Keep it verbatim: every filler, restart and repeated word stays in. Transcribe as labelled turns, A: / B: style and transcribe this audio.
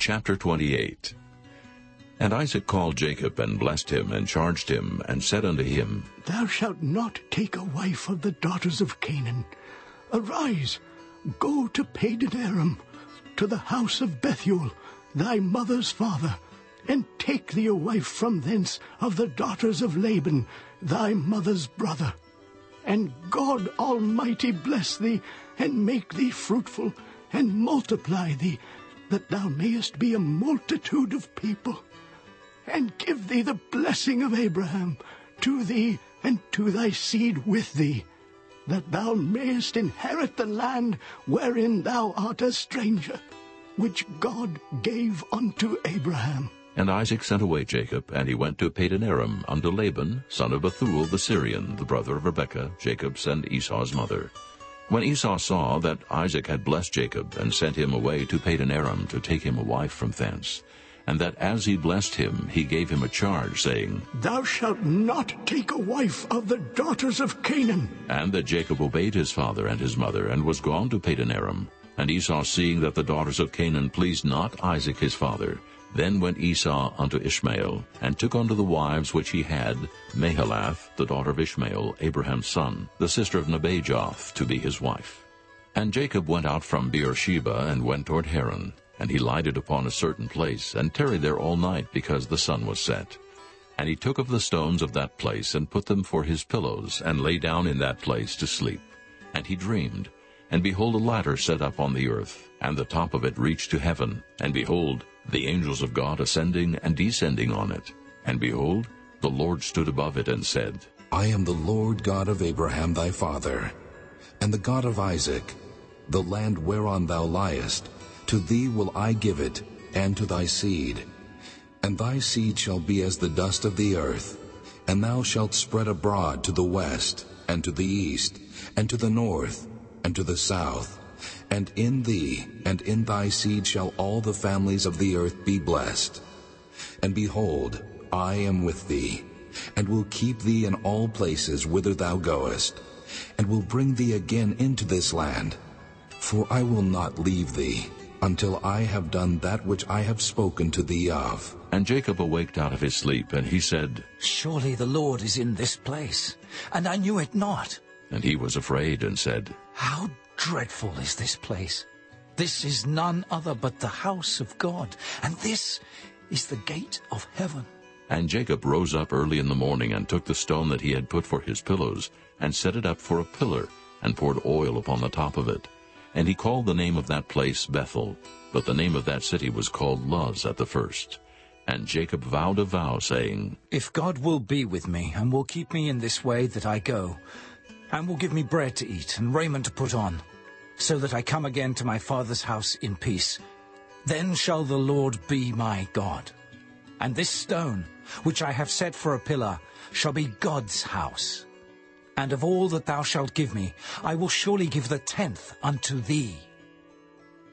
A: Chapter twenty-eight. And Isaac called Jacob, and blessed him, and charged him, and said unto him,
B: Thou shalt not take a wife of the daughters of Canaan. Arise, go to Padan-aram, to the house of Bethuel, thy mother's father, and take thee a wife from thence of the daughters of Laban, thy mother's brother. And God Almighty bless thee, and make thee fruitful, and multiply thee, that thou mayest be a multitude of people, and give thee the blessing of Abraham to thee and to thy seed with thee, that thou mayest inherit the land wherein thou art a stranger, which God gave unto Abraham.
A: And Isaac sent away Jacob, and he went to Padan-aram unto Laban, son of Bethuel the Syrian, the brother of Rebekah, Jacob's and Esau's mother. When Esau saw that Isaac had blessed Jacob, and sent him away to Padan-aram to take him a wife from thence, and that as he blessed him, he gave him a charge, saying,
B: Thou shalt not take a wife of the daughters of Canaan.
A: And that Jacob obeyed his father and his mother, and was gone to Padan-aram. And Esau, seeing that the daughters of Canaan pleased not Isaac his father, then went Esau unto Ishmael, and took unto the wives which he had Mahalath, the daughter of Ishmael, Abraham's son, the sister of Nebajoth, to be his wife. And Jacob went out from Beersheba, and went toward Haran. And he lighted upon a certain place, and tarried there all night, because the sun was set. And he took of the stones of that place, and put them for his pillows, and lay down in that place to sleep. And he dreamed, and behold, a ladder set up on the earth, and the top of it reached to heaven. And behold, the angels of God ascending and descending on it. And behold, the Lord stood above it, and said,
C: I am the Lord God of Abraham thy father, and the God of Isaac. The land whereon thou liest, to thee will I give it, and to thy seed. And thy seed shall be as the dust of the earth, and thou shalt spread abroad to the west, and to the east, and to the north, and to the south. And in thee and in thy seed shall all the families of the earth be blessed. And behold, I am with thee, and will keep thee in all places whither thou goest, and will bring thee again into this land. For I will not leave thee, until I have done that which I have spoken to thee of.
A: And Jacob awaked out of his sleep, and he said,
D: Surely the Lord is in this place, and I knew it not.
A: And he was afraid, and said,
D: How dreadful is this place! This is none other but the house of God, and this is the gate of heaven.
A: And Jacob rose up early in the morning, and took the stone that he had put for his pillows, and set it up for a pillar, and poured oil upon the top of it. And he called the name of that place Bethel, but the name of that city was called Luz at the first. And Jacob vowed a vow, saying,
D: If God will be with me, and will keep me in this way that I go, and will give me bread to eat, and raiment to put on, so that I come again to my father's house in peace, then shall the Lord be my God. And this stone, which I have set for a pillar, shall be God's house. And of all that thou shalt give me, I will surely give the tenth unto thee.